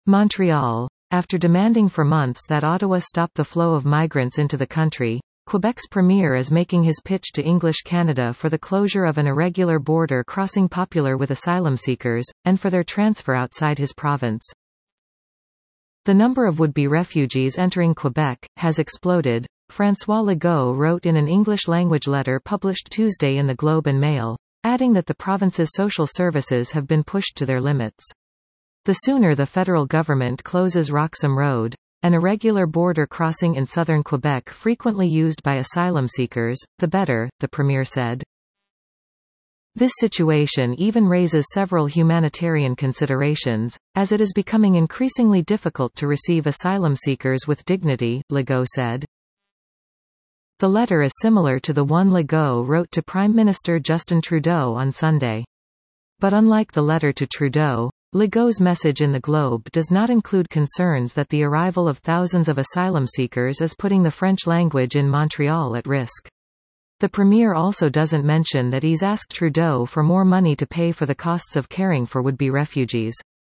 Montreal. After demanding for months that Ottawa stop the flow of migrants into the country, Quebec's premier is making his pitch to English Canada for the closure of an irregular border crossing popular with asylum seekers, and for their transfer outside his province. The number of would-be refugees entering Quebec has exploded, François Legault wrote in an English-language letter published Tuesday in the Globe and Mail, adding that the province's social services have been pushed to their limits. The sooner the federal government closes Roxham Road, an irregular border crossing in southern Quebec frequently used by asylum seekers, the better, the premier said. This situation even raises several humanitarian considerations, as it is becoming increasingly difficult to receive asylum seekers with dignity, Legault said. The letter is similar to the one Legault wrote to Prime Minister Justin Trudeau on Sunday. But unlike the letter to Trudeau, Legault's message in the Globe does not include concerns that the arrival of thousands of asylum seekers is putting the French language in Montreal at risk. The premier also doesn't mention that he's asked Trudeau for more money to pay for the costs of caring for would-be refugees.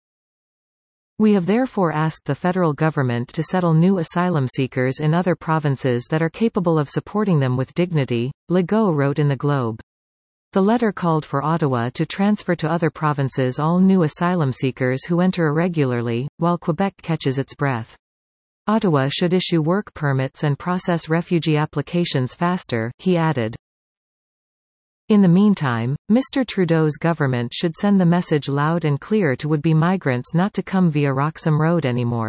We have therefore asked the federal government to settle new asylum seekers in other provinces that are capable of supporting them with dignity, Legault wrote in the Globe. The letter called for Ottawa to transfer to other provinces all new asylum seekers who enter irregularly, while Quebec catches its breath. Ottawa should issue work permits and process refugee applications faster, he added. In the meantime, Mr. Trudeau's government should send the message loud and clear to would-be migrants not to come via Roxham Road anymore.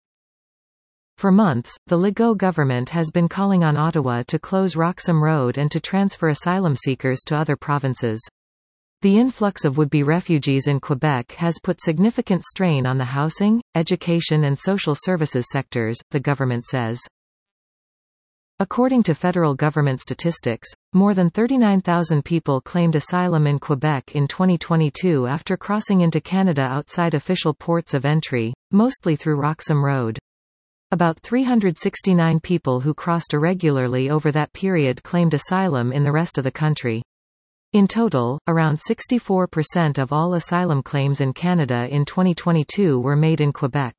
For months, the Legault government has been calling on Ottawa to close Roxham Road and to transfer asylum seekers to other provinces. The influx of would-be refugees in Quebec has put significant strain on the housing, education and social services sectors, the government says. According to federal government statistics, more than 39,000 people claimed asylum in Quebec in 2022 after crossing into Canada outside official ports of entry, mostly through Roxham Road. About 369 people who crossed irregularly over that period claimed asylum in the rest of the country. In total, around 64% of all asylum claims in Canada in 2022 were made in Quebec.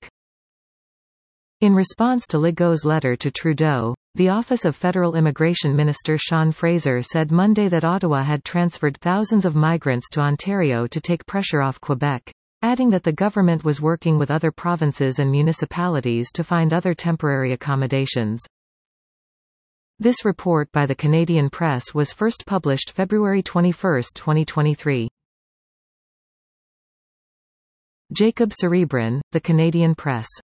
In response to Legault's letter to Trudeau, the Office of Federal Immigration Minister Sean Fraser said Monday that Ottawa had transferred thousands of migrants to Ontario to take pressure off Quebec, adding that the government was working with other provinces and municipalities to find other temporary accommodations. This report by the Canadian Press was first published February 21, 2023. Jacob Cerebrin, The Canadian Press.